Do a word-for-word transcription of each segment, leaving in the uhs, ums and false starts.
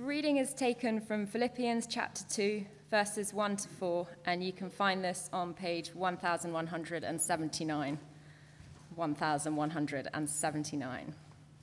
reading is taken from Philippians chapter two, verses one to four, and you can find this on page one thousand one hundred seventy-nine. one thousand one hundred seventy-nine.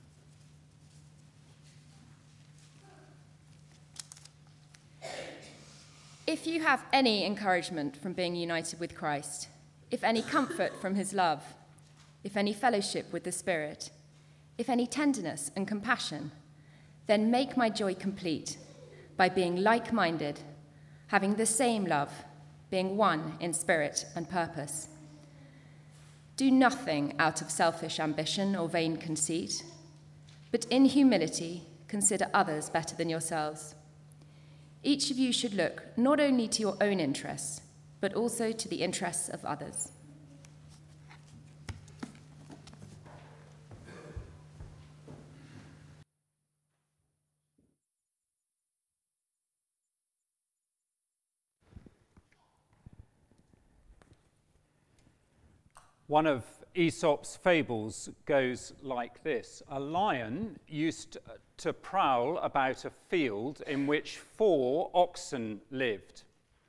If you have any encouragement from being united with Christ, if any comfort from his love, if any fellowship with the Spirit, if any tenderness and compassion, then make my joy complete by being like-minded, having the same love, being one in spirit and purpose. Do nothing out of selfish ambition or vain conceit, but in humility consider others better than yourselves. Each of you should look not only to your own interests, but also to the interests of others. One of Aesop's fables goes like this. A lion used to prowl about a field in which four oxen lived.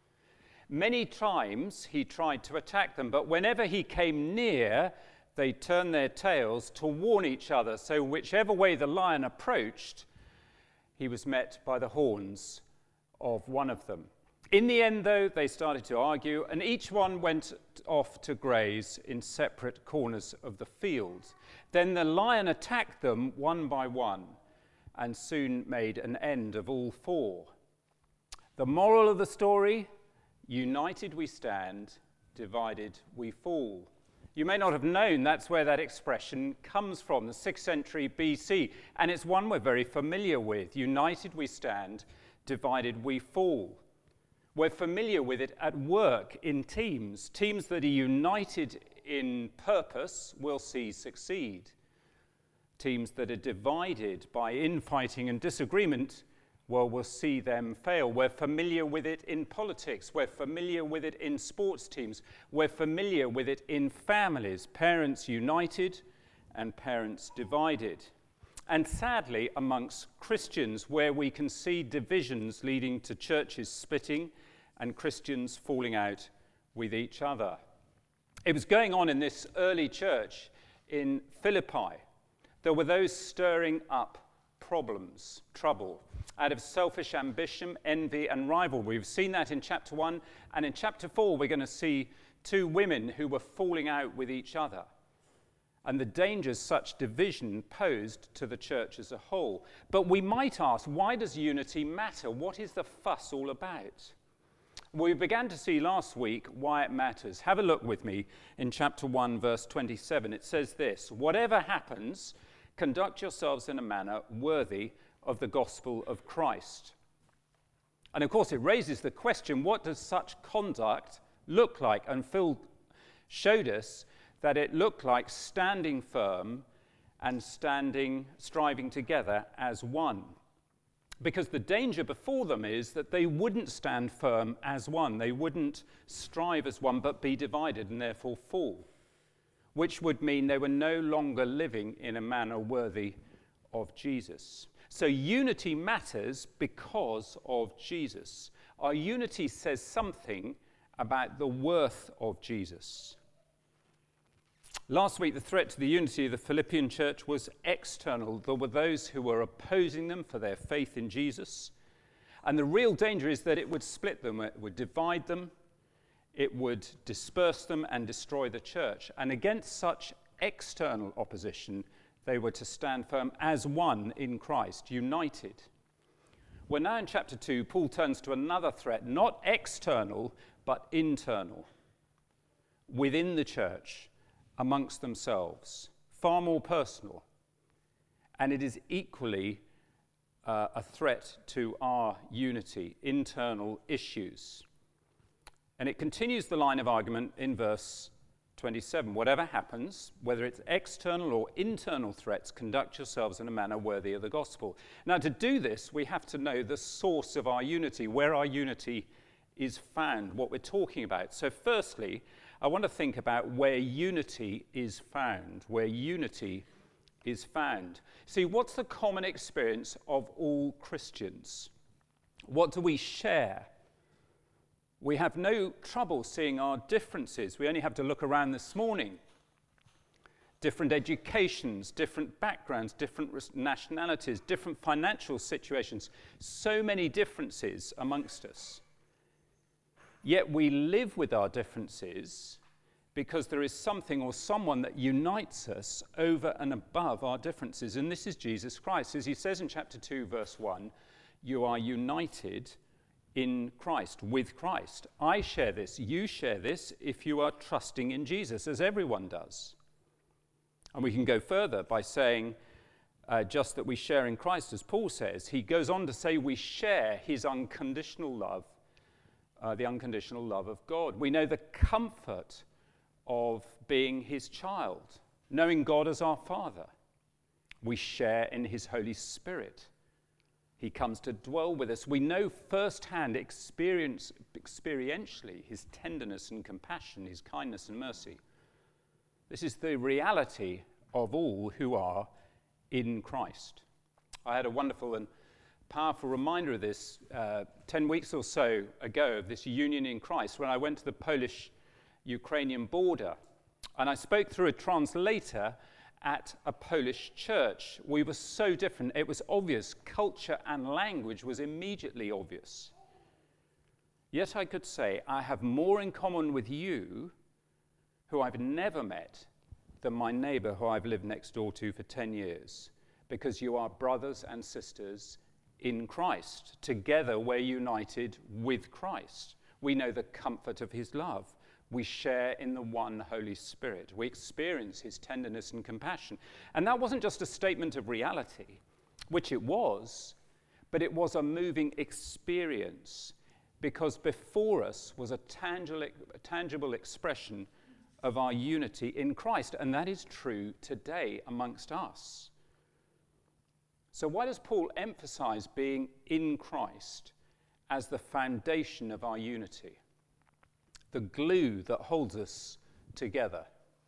Many times he tried to attack them, but whenever he came near, they turned their tails to warn each other, so whichever way the lion approached, he was met by the horns of one of them. In the end, though, they started to argue, and each one went off to graze in separate corners of the field. Then the lion attacked them one by one and soon made an end of all four. The moral of the story: united we stand, divided we fall. You may not have known that's where that expression comes from, the sixth century B C, and it's one we're very familiar with. United we stand, divided we fall. We're familiar with it at work in teams. Teams that are united in purpose will see succeed. Teams that are divided by infighting and disagreement, well, we'll see them fail. We're familiar with it in politics. We're familiar with it in sports teams. We're familiar with it in families, parents united and parents divided. And sadly, amongst Christians, where we can see divisions leading to churches splitting and Christians falling out with each other. It was going on in this early church in Philippi. There were those stirring up problems, trouble, out of selfish ambition, envy, and rivalry. We've seen that in chapter one, and in chapter four, we're going to see two women who were falling out with each other, and the dangers such division posed to the church as a whole. But we might ask, why does unity matter? What is the fuss all about? Well, we began to see last week why it matters. Have a look with me in chapter one, verse twenty-seven. It says this: "Whatever happens, conduct yourselves in a manner worthy of the gospel of Christ." And of course, it raises the question, what does such conduct look like? And Phil showed us that it looked like standing firm and standing, striving together as one. Because the danger before them is that they wouldn't stand firm as one. They wouldn't strive as one, but be divided and therefore fall, which would mean they were no longer living in a manner worthy of Jesus. So unity matters because of Jesus. Our unity says something about the worth of Jesus. Last week, the threat to the unity of the Philippian church was external. There were those who were opposing them for their faith in Jesus. And the real danger is that it would split them, it would divide them, it would disperse them and destroy the church. And against such external opposition, they were to stand firm as one in Christ, united. Well, now in chapter two, Paul turns to another threat, not external, but internal, within the church, amongst themselves, far more personal. And it is equally uh, a threat to our unity, internal issues. And it continues the line of argument in verse twenty-seven. "Whatever happens, whether it's external or internal threats, conduct yourselves in a manner worthy of the gospel." Now, to do this, we have to know the source of our unity, where our unity is found, what we're talking about. So firstly, I want to think about where unity is found, where unity is found. See, what's the common experience of all Christians? What do we share? We have no trouble seeing our differences. We only have to look around this morning. Different educations, different backgrounds, different nationalities, different financial situations. So many differences amongst us. Yet we live with our differences because there is something or someone that unites us over and above our differences. And this is Jesus Christ. As he says in chapter two, verse one, you are united in Christ, with Christ. I share this, you share this if you are trusting in Jesus, as everyone does. And we can go further by saying uh, just that we share in Christ, as Paul says. He goes on to say we share his unconditional love, uh, the unconditional love of God. We know the comfort of being his child, knowing God as our Father. We share in his Holy Spirit. He comes to dwell with us. We know firsthand, experience, experientially, his tenderness and compassion, his kindness and mercy. This is the reality of all who are in Christ. I had a wonderful and powerful reminder of this uh, ten weeks or so ago, of this union in Christ, when I went to the Polish-Ukrainian border. And I spoke through a translator at a Polish church. We were so different. It was obvious. Culture and language was immediately obvious. Yet I could say, I have more in common with you, who I've never met, than my neighbor who I've lived next door to for ten years, because you are brothers and sisters in Christ. Together we're united with Christ. We know the comfort of his love. We share in the one Holy Spirit. We experience his tenderness and compassion. And that wasn't just a statement of reality, which it was, but it was a moving experience, because before us was a tangible, a tangible expression of our unity in Christ, and that is true today amongst us. So why does Paul emphasize being in Christ as the foundation of our unity, the glue that holds us together?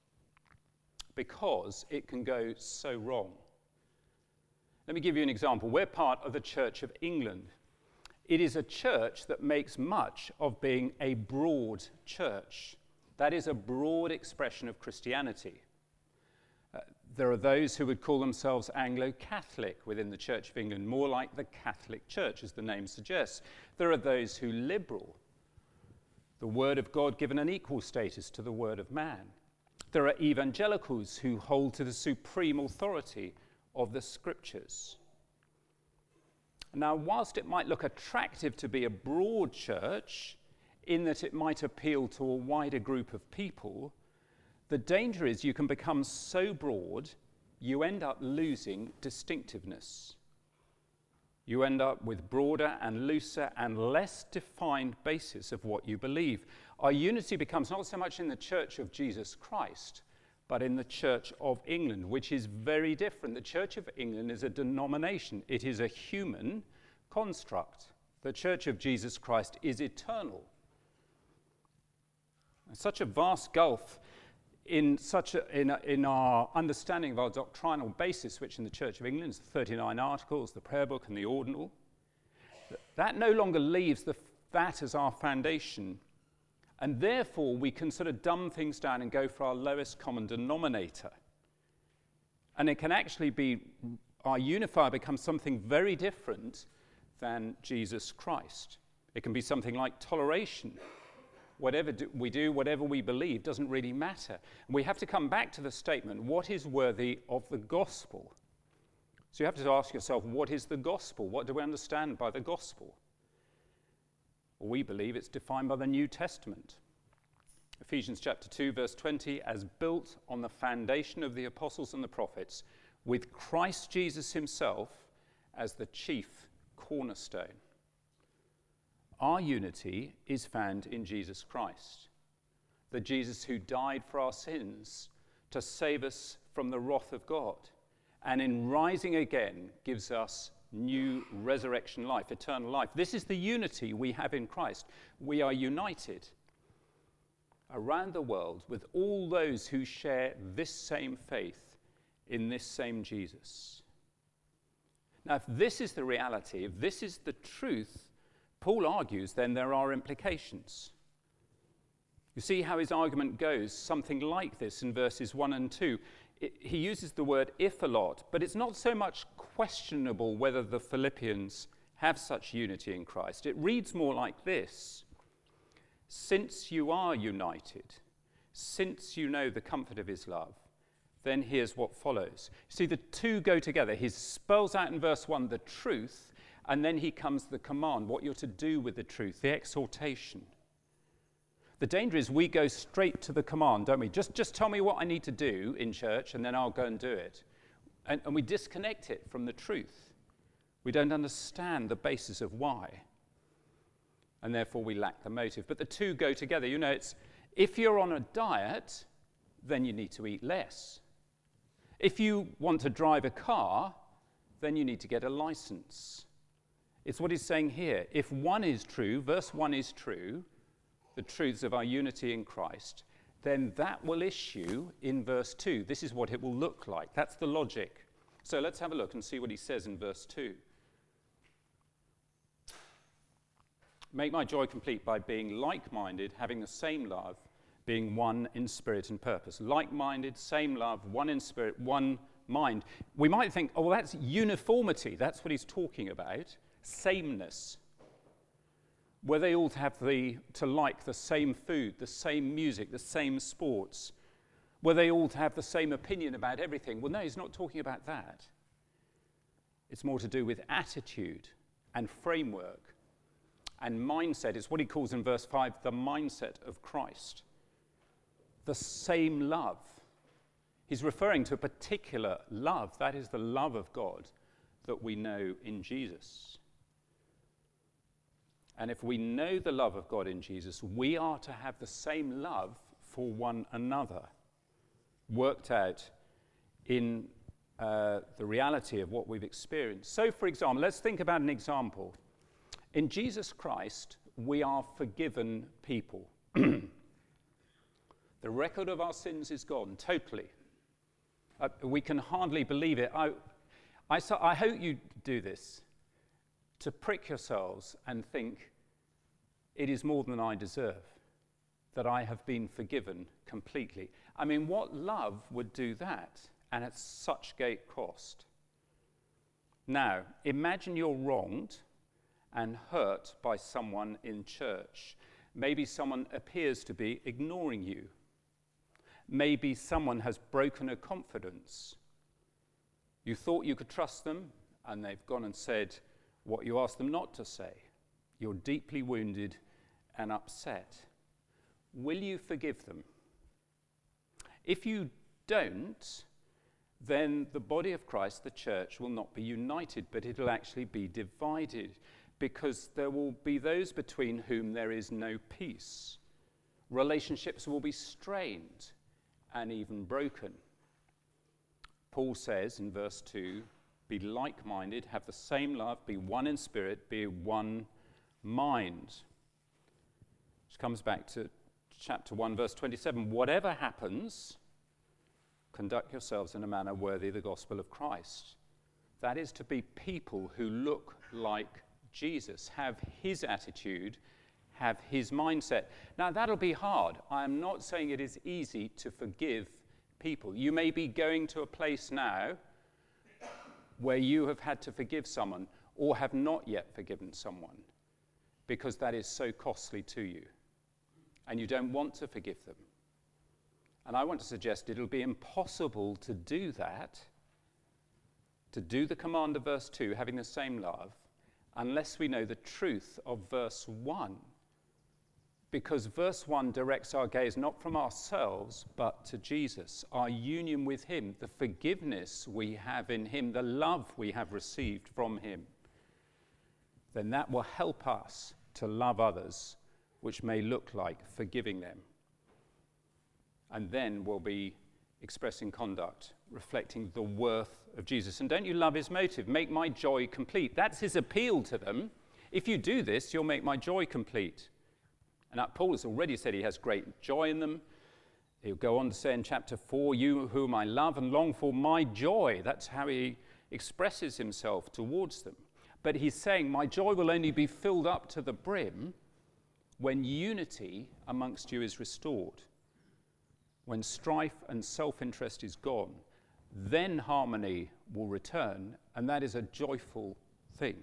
Because it can go so wrong. Let me give you an example. We're part of the Church of England. It is a church that makes much of being a broad church. That is a broad expression of Christianity. Uh, there are those who would call themselves Anglo-Catholic within the Church of England, more like the Catholic Church, as the name suggests. There are those who liberal, the Word of God given an equal status to the Word of man. There are evangelicals who hold to the supreme authority of the Scriptures. Now, whilst it might look attractive to be a broad church, in that it might appeal to a wider group of people, the danger is you can become so broad, you end up losing distinctiveness. You end up with broader and looser and less defined basis of what you believe. Our unity becomes not so much in the Church of Jesus Christ, but in the Church of England, which is very different. The Church of England is a denomination. It is a human construct. The Church of Jesus Christ is eternal. Such a vast gulf in, such a, in, a, in our understanding of our doctrinal basis, which in the Church of England is the thirty-nine Articles, the Prayer Book, and the Ordinal. That no longer leaves the, that as our foundation, and therefore we can sort of dumb things down and go for our lowest common denominator. And it can actually be, our unifier becomes something very different than Jesus Christ. It can be something like toleration. Whatever do we do, whatever we believe, doesn't really matter. And we have to come back to the statement, what is worthy of the gospel? So you have to ask yourself, what is the gospel? What do we understand by the gospel? Well, we believe it's defined by the New Testament. Ephesians chapter two, verse twenty, as built on the foundation of the apostles and the prophets, with Christ Jesus himself as the chief cornerstone. Our unity is found in Jesus Christ, the Jesus who died for our sins to save us from the wrath of God, and in rising again gives us new resurrection life, eternal life. This is the unity we have in Christ. We are united around the world with all those who share this same faith in this same Jesus. Now, if this is the reality, if this is the truth, Paul argues, then there are implications. You see how his argument goes, something like this in verses one and two. It, he uses the word if a lot, but it's not so much questionable whether the Philippians have such unity in Christ. It reads more like this: since you are united, since you know the comfort of his love, then here's what follows. See, the two go together. He spells out in verse one the truth, and then he comes to the command, what you're to do with the truth, the exhortation. The danger is we go straight to the command, don't we? Just, just tell me what I need to do in church, and then I'll go and do it. And, and we disconnect it from the truth. We don't understand the basis of why. And therefore we lack the motive. But the two go together. You know, it's if you're on a diet, then you need to eat less. If you want to drive a car, then you need to get a license. It's what he's saying here. If one is true, verse one is true, the truths of our unity in Christ, then that will issue in verse two. This is what it will look like. That's the logic. So let's have a look and see what he says in verse two. Make my joy complete by being like-minded, having the same love, being one in spirit and purpose. Like-minded, same love, one in spirit, one mind. We might think, oh, well, that's uniformity. That's what he's talking about. Sameness. Where they all have the, to like the same food, the same music, the same sports. Where they all have the same opinion about everything. Well, no, he's not talking about that. It's more to do with attitude and framework and mindset. It's what he calls in verse five, the mindset of Christ. The same love. He's referring to a particular love. That is the love of God that we know in Jesus. And if we know the love of God in Jesus, we are to have the same love for one another, worked out in uh, the reality of what we've experienced. So, for example, let's think about an example. In Jesus Christ, we are forgiven people. The record of our sins is gone, totally. Uh, we can hardly believe it. I, I, so I hope you do this, to prick yourselves and think, it is more than I deserve, that I have been forgiven completely. I mean, what love would do that, and at such great cost? Now, imagine you're wronged and hurt by someone in church. Maybe someone appears to be ignoring you. Maybe someone has broken a confidence. You thought you could trust them, and they've gone and said what you asked them not to say. You're deeply wounded and upset. Will you forgive them? If you don't, then the body of Christ, the church, will not be united, but it'll actually be divided, because there will be those between whom there is no peace. Relationships will be strained and even broken. Paul says in verse two, be like-minded, have the same love, be one in spirit, be one mind. Which comes back to chapter one, verse twenty-seven. Whatever happens, conduct yourselves in a manner worthy of the gospel of Christ. That is to be people who look like Jesus, have his attitude, have his mindset. Now, that'll be hard. I'm not saying it is easy to forgive people. You may be going to a place now where you have had to forgive someone or have not yet forgiven someone because that is so costly to you and you don't want to forgive them. And I want to suggest it'll be impossible to do that, to do the command of verse two, having the same love, unless we know the truth of verse one. Because verse one directs our gaze not from ourselves, but to Jesus, our union with him, the forgiveness we have in him, the love we have received from him. Then that will help us to love others, which may look like forgiving them. And then we'll be expressing conduct, reflecting the worth of Jesus. And don't you love his motive? Make my joy complete. That's his appeal to them. If you do this, you'll make my joy complete. And Paul has already said he has great joy in them. He'll go on to say in chapter four, you whom I love and long for, my joy. That's how he expresses himself towards them. But he's saying, my joy will only be filled up to the brim when unity amongst you is restored. When strife and self-interest is gone, then harmony will return, and that is a joyful thing.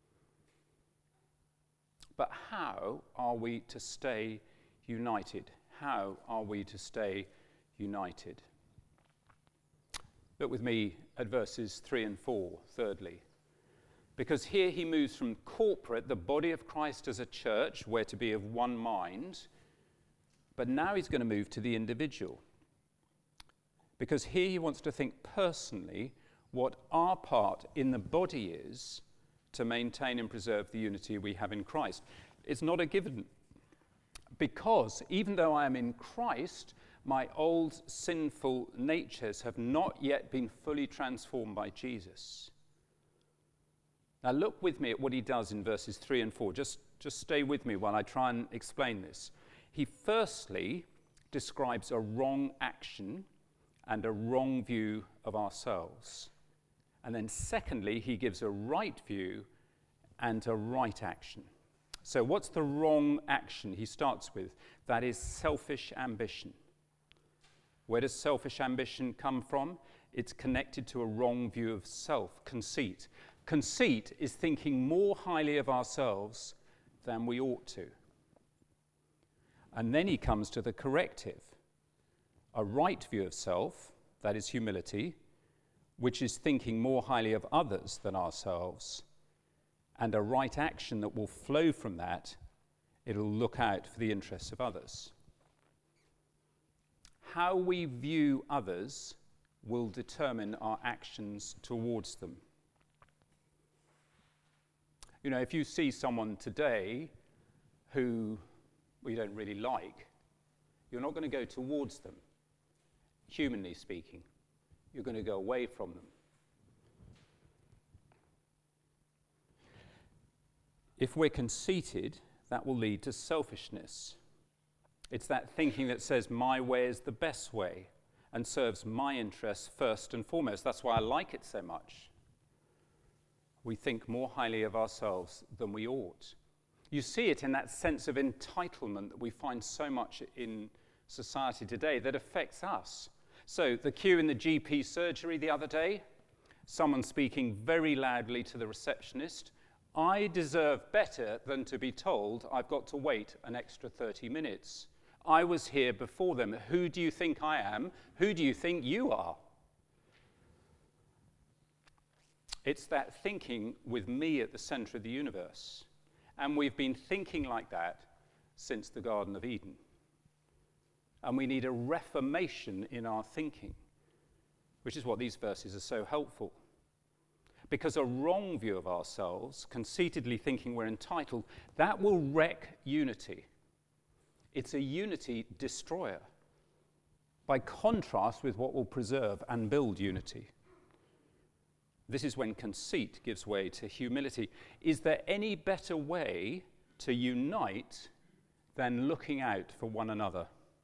But how are we to stay united? How are we to stay united? Look with me at verses three and four, thirdly. Because here he moves from corporate, the body of Christ as a church, we're to be of one mind, but now he's going to move to the individual. Because here he wants to think personally what our part in the body is to maintain and preserve the unity we have in Christ. It's not a given. Because even though I am in Christ, my old sinful natures have not yet been fully transformed by Jesus. Now look with me at what he does in verses three and four. Just, just stay with me while I try and explain this. He firstly describes a wrong action and a wrong view of ourselves. And then secondly, he gives a right view and a right action. So what's the wrong action he starts with? That is selfish ambition. Where does selfish ambition come from? It's connected to a wrong view of self, conceit. Conceit is thinking more highly of ourselves than we ought to. And then he comes to the corrective. A right view of self, that is humility, which is thinking more highly of others than ourselves, and a right action that will flow from that. It'll look out for the interests of others. How we view others will determine our actions towards them. You know, if you see someone today who you don't really like, you're not going to go towards them, humanly speaking. You're going to go away from them. If we're conceited, that will lead to selfishness. It's that thinking that says my way is the best way and serves my interests first and foremost. That's why I like it so much. We think more highly of ourselves than we ought. You see it in that sense of entitlement that we find so much in society today that affects us. So the queue in the G P surgery the other day, someone speaking very loudly to the receptionist, I deserve better than to be told I've got to wait an extra thirty minutes. I was here before them. Who do you think I am? Who do you think you are? It's that thinking with me at the center of the universe. And we've been thinking like that since the Garden of Eden. And we need a reformation in our thinking, which is what these verses are so helpful. Because a wrong view of ourselves, conceitedly thinking we're entitled, that will wreck unity. It's a unity destroyer, by contrast with what will preserve and build unity. This is when conceit gives way to humility. Is there any better way to unite than looking out for one another?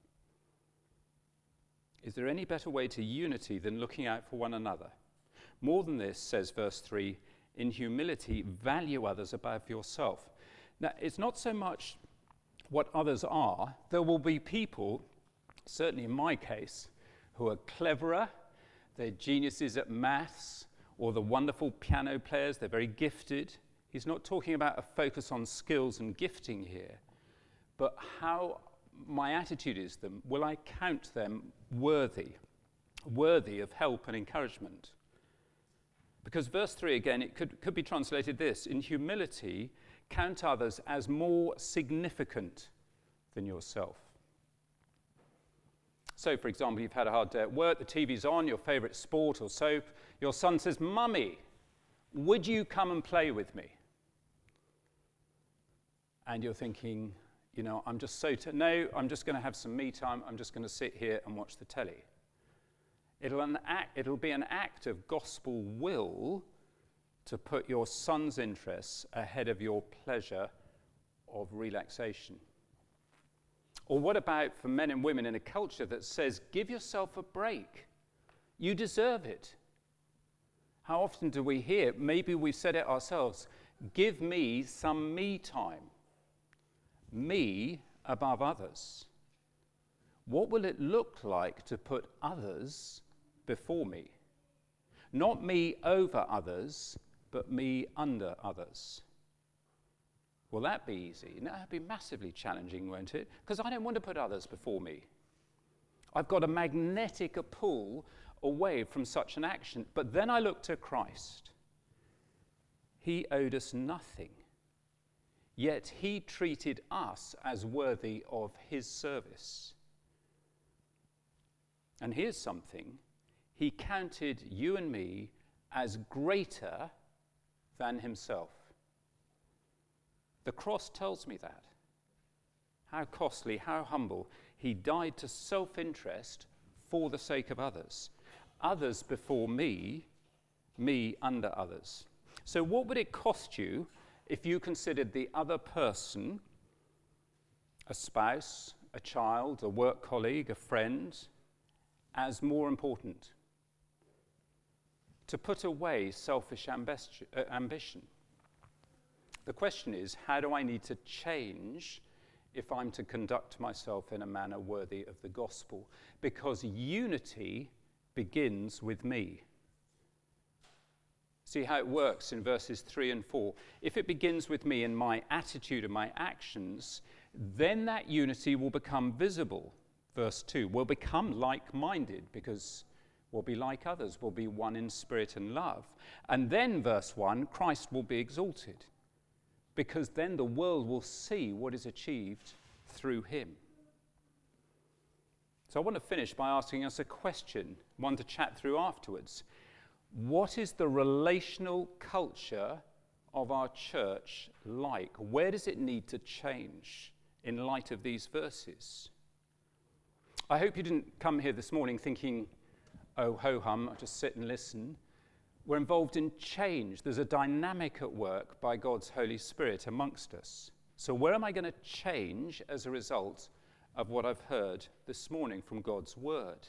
Is there any better way to unity than looking out for one another? More than this, says verse three, in humility, value others above yourself. Now, it's not so much what others are. There will be people, certainly in my case, who are cleverer, they're geniuses at maths, or the wonderful piano players, they're very gifted. He's not talking about a focus on skills and gifting here, but how my attitude is them. Will I count them worthy, worthy of help and encouragement? Because verse three, again, it could, could be translated this: in humility, count others as more significant than yourself. So, for example, you've had a hard day at work, the T V's on, your favorite sport or soap. Your son says, "Mummy, would you come and play with me?" And you're thinking, you know, I'm just so, t- no, I'm just going to have some me time. I'm just going to sit here and watch the telly. It'll, an act, it'll be an act of gospel will to put your son's interests ahead of your pleasure of relaxation. Or what about for men and women in a culture that says, give yourself a break? You deserve it. How often do we hear, maybe we've said it ourselves, give me some me time. Me above others. What will it look like to put others before me? Not me over others, but me under others. Will that be easy? No, it'd be massively challenging, won't it? Because I don't want to put others before me. I've got a magnetic pull away from such an action. But then I look to Christ. He owed us nothing, yet he treated us as worthy of his service. And here's something. He counted you and me as greater than himself. The cross tells me that. How costly, how humble. He died to self-interest for the sake of others. Others before me, me under others. So what would it cost you if you considered the other person, a spouse, a child, a work colleague, a friend, as more important? To put away selfish ambition. The question is, how do I need to change if I'm to conduct myself in a manner worthy of the gospel? Because unity begins with me. See how it works in verses three and four. If it begins with me in my attitude and my actions, then that unity will become visible. Verse two, we'll become like-minded because we'll be like others. We'll be one in spirit and love. And then verse one, Christ will be exalted because then the world will see what is achieved through him. So I want to finish by asking us a question, one to chat through afterwards. What is the relational culture of our church like? Where does it need to change in light of these verses? I hope you didn't come here this morning thinking, oh, ho-hum, I'll just sit and listen. We're involved in change. There's a dynamic at work by God's Holy Spirit amongst us. So where am I going to change as a result of what I've heard this morning from God's word?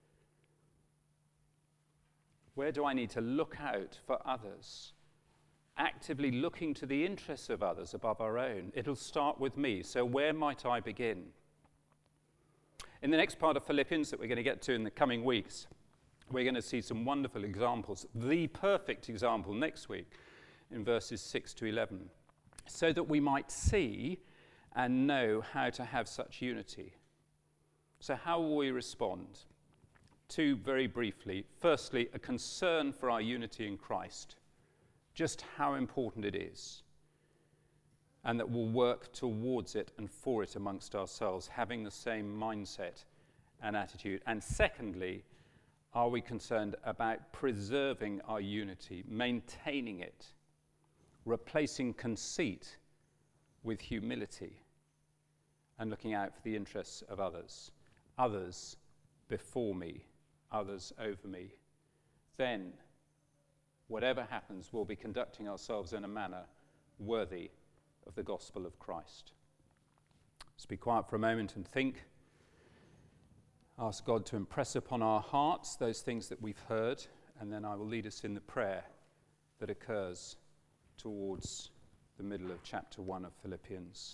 Where do I need to look out for others? Actively looking to the interests of others above our own. It'll start with me. So where might I begin? In the next part of Philippians that we're going to get to in the coming weeks, we're going to see some wonderful examples. The perfect example next week in verses six to eleven. So that we might see and know how to have such unity. So how will we respond? Two, very briefly. Firstly, a concern for our unity in Christ. Just how important it is. And that we'll work towards it and for it amongst ourselves, having the same mindset and attitude. And secondly, are we concerned about preserving our unity, maintaining it, replacing conceit with humility, and looking out for the interests of others, others before me, others over me? Then, whatever happens, we'll be conducting ourselves in a manner worthy of the gospel of Christ. Let's be quiet for a moment and think. Ask God to impress upon our hearts those things that we've heard, and then I will lead us in the prayer that occurs towards the middle of chapter one of Philippians.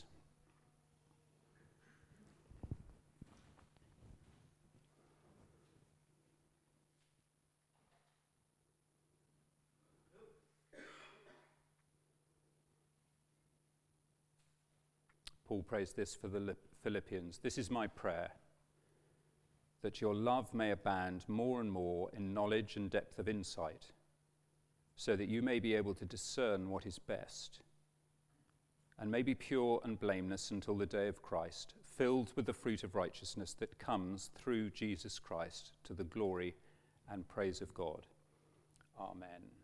Paul prays this for the Philippians. This is my prayer, that your love may abound more and more in knowledge and depth of insight, so that you may be able to discern what is best, and may be pure and blameless until the day of Christ, filled with the fruit of righteousness that comes through Jesus Christ to the glory and praise of God. Amen.